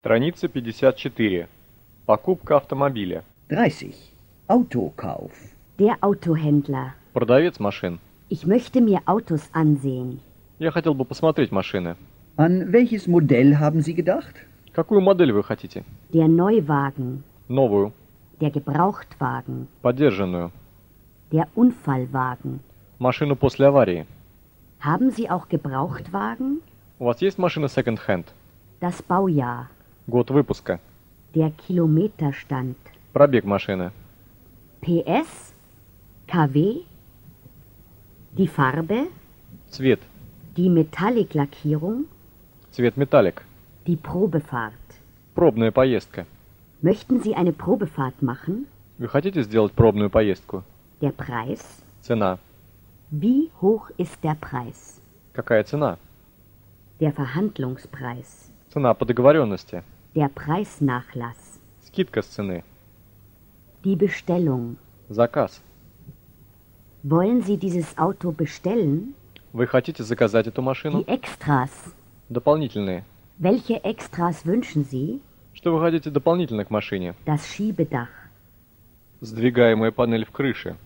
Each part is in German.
Страница 54. Покупка автомобиля. 30. Autokauf. Der Autohändler. Продавец машин. Ich möchte mir Autos ansehen. Я хотел бы посмотреть машины. An welches Modell haben Sie gedacht? Какую модель вы хотите? Der Neuwagen. Новую, Der Gebrauchtwagen. подержанную. Der Unfallwagen. Машину после аварии. Haben Sie auch Gebrauchtwagen? У вас есть машина second-hand? Das Baujahr. Год выпуска. Der Kilometerstand. Пробег машины. PS? KW? Die Farbe? Цвет. Die Metallic-Lackierung? Цвет металлик. Die Probefahrt. Пробная поездка. Möchten Sie eine Probefahrt machen? Вы хотите сделать пробную поездку? Der Preis? Цена. Wie hoch ist der Preis? Какая цена? Der Verhandlungspreis. Цена по договоренности. Der Preisnachlass. Скидка с цены. Die Bestellung. Заказ. Wollen Sie dieses Auto bestellen? Вы хотите заказать эту машину? Die Extras. Дополнительные. Welche Extras wünschen Sie? Что вы хотите дополнительно к машине? Das Schiebedach. Сдвигаемая панель в крыше.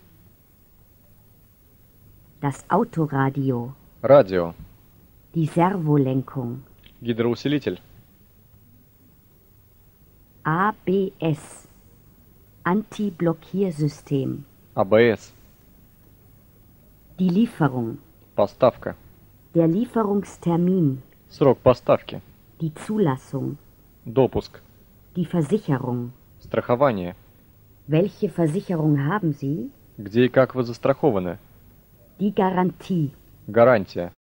Das Autoradio. Радио. Die Servolenkung. Гидроусилитель. ABS. Anti-Blockiersystem. АБС. Die Lieferung. Поставка. Der Lieferungstermin. Срок поставки. Die Zulassung. Допуск. Die Versicherung. Страхование. Welche Versicherung haben Sie? Где и как вы застрахованы? Die Garantie. Гарантия.